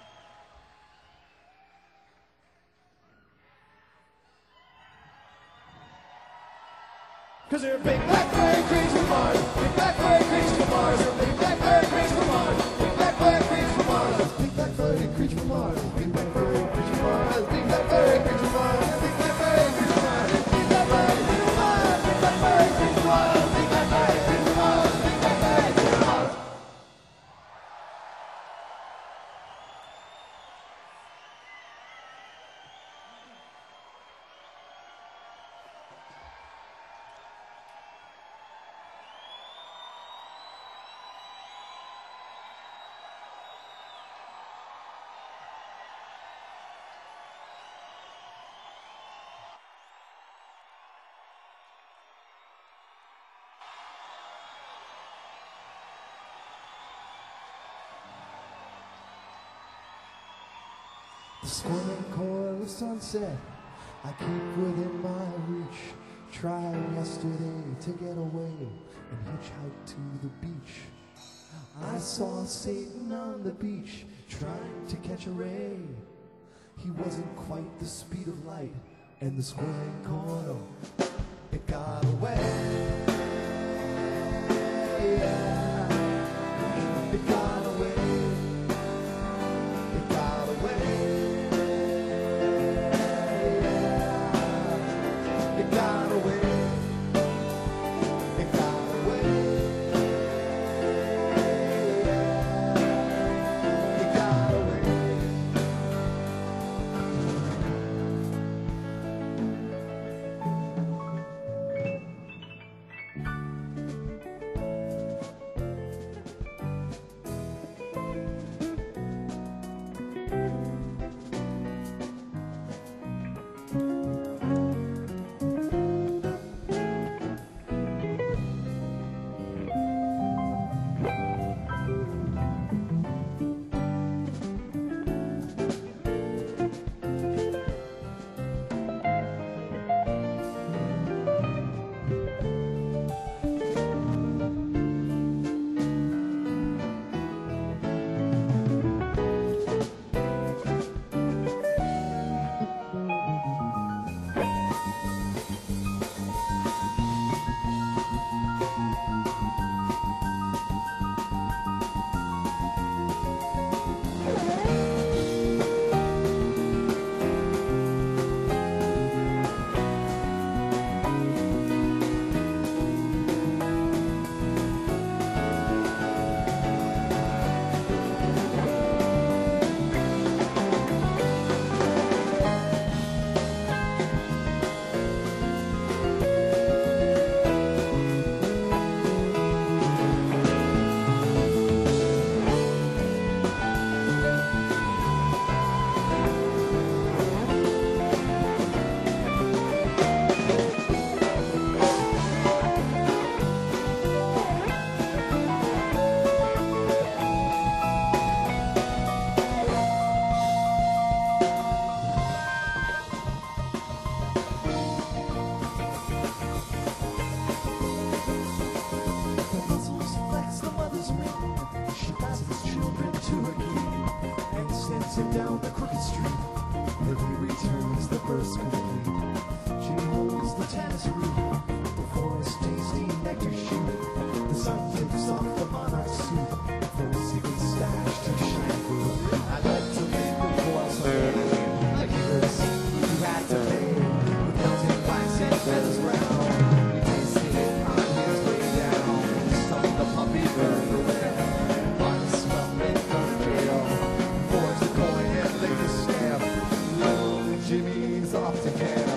Cause they're big black furry creatures from Mars, big black furry creatures from Mars, big black furry creatures from Mars, big black furry creatures from Mars, big black furry creatures from Mars, big black furry creatures from Mars, big black furry creatures from Mars, big black furry creatures from Mars, big black furry creatures from Mars, big black furry creatures from Mars, big black furry creatures from Mars, big black furry creatures from Mars. The squirming coil of sunset I keep within my reach. Tried yesterday to get away and hitchhike to the beach. I saw Satan on the beach trying to catch a ray. He wasn't quite the speed of light, and the squirming coil, it got away. It got away. It got away. It got away. It got away. It got away. Dancing down the crooked street, then he returns the verse complete. She holds the tannery, the forest tasty nectar shoot. The sun takes off the monarch suit, for a secret stash to shine through. I like to make the coils like yours. You had to pay with melting wax and feathers brown. He tasted it on his way down, stuffed the puppy bird away. One swell in the jail. Forged the coin and laid the stamp. Little Jimmy days off together.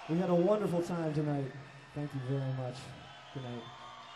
We had a wonderful time tonight. Thank you very much. Good night.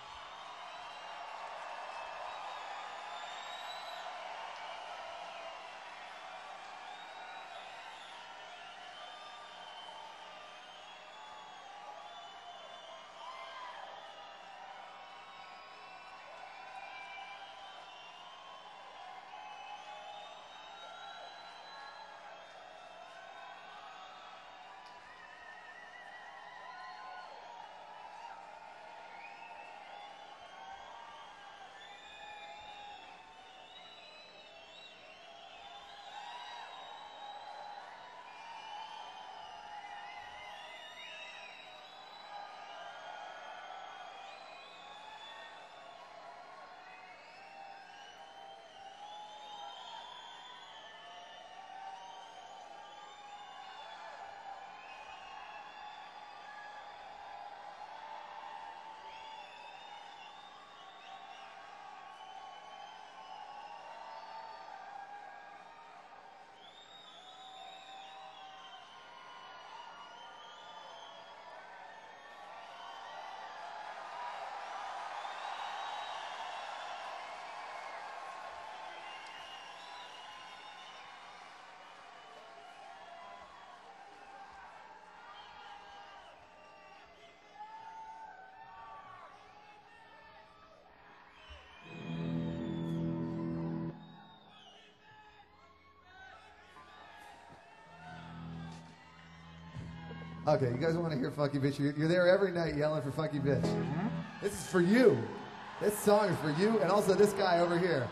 Okay, you guys want to hear Funky Bitch? You're there every night yelling for Funky Bitch. This is for you. This song is for you and also this guy over here.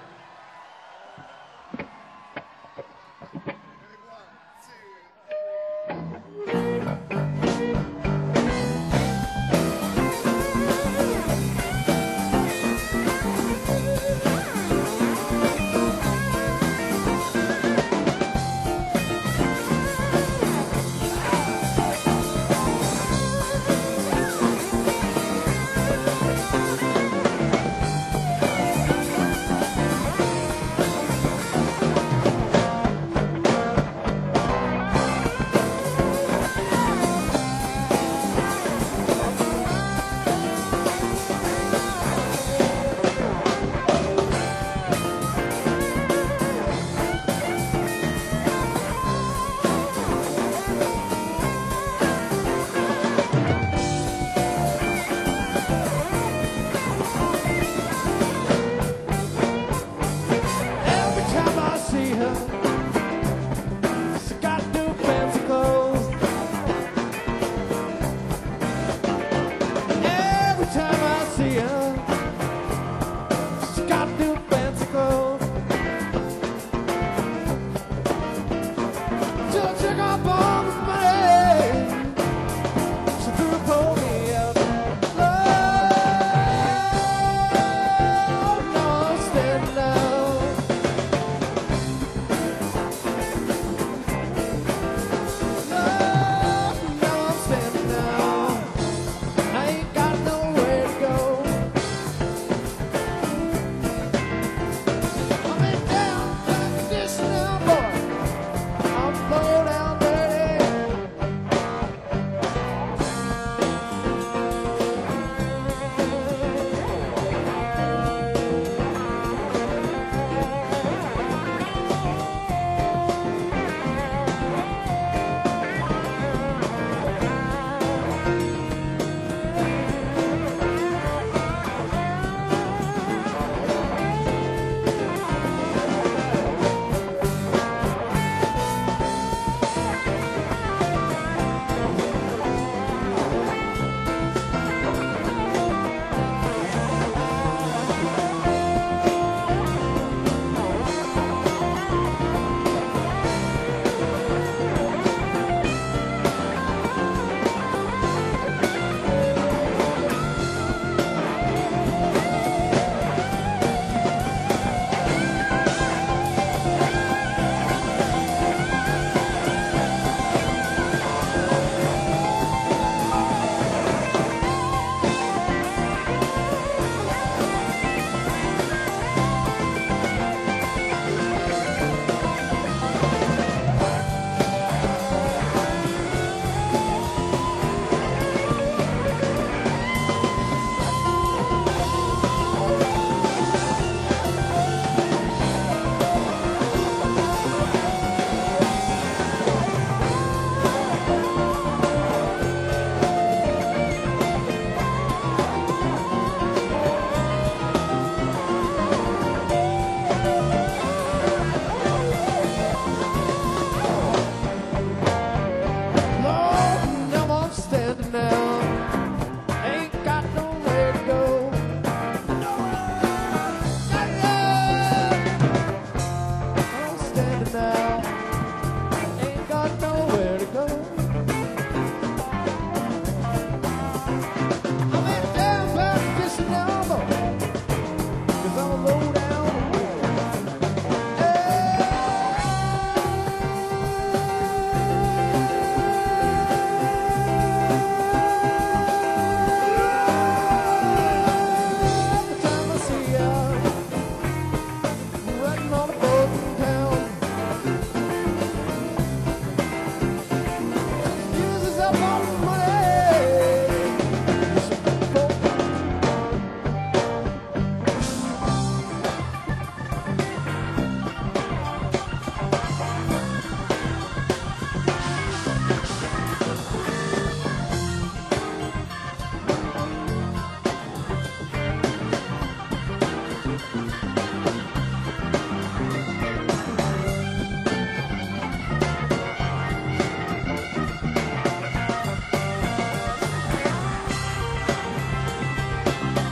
Thank